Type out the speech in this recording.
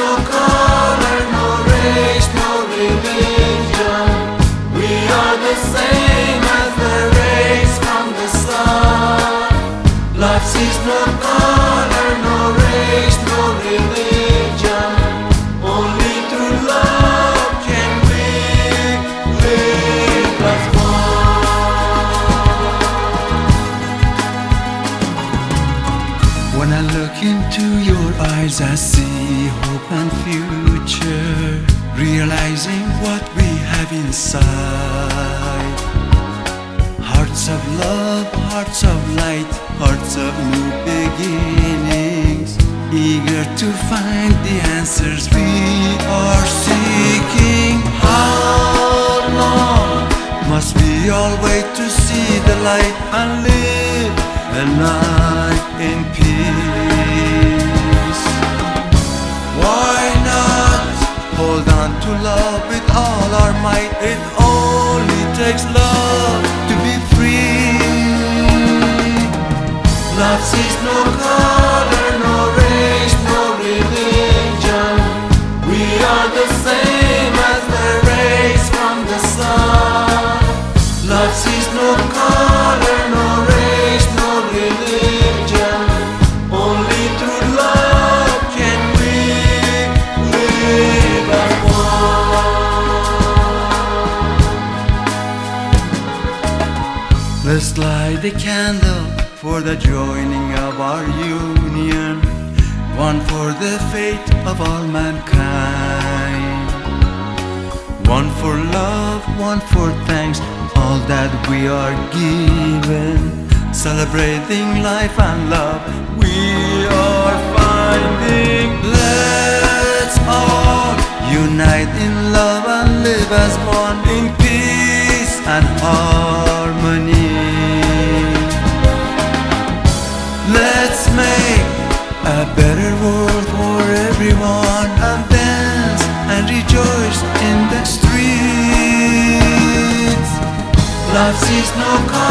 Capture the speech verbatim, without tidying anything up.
no color, no race, no religion. We are the same as the rays from the sun. Life sees no color, no race, no religion. Only through love can we live as one. When I look into your eyes, I see hope and future, realizing what we have inside. Hearts of love, hearts of light, hearts of new beginnings, eager to find the answers we are seeking. How long must we all wait to see the light and live a life in peace? Why not hold on to love with all our might? It only takes love to be free. Love sees no color, no race, no religion. We are the same as the rays from the sun. Love sees no color, no race, no religion. Only through love can we live as one. Let's light a candle for the joining of our union, one for the fate of all mankind, one for love, one for thanks, all that we are given, celebrating life and love we are finding. Let's all unite in love and live as one in peace and harmony. Let's make a better world for everyone, and dance and rejoice in the streets. Love sees no color.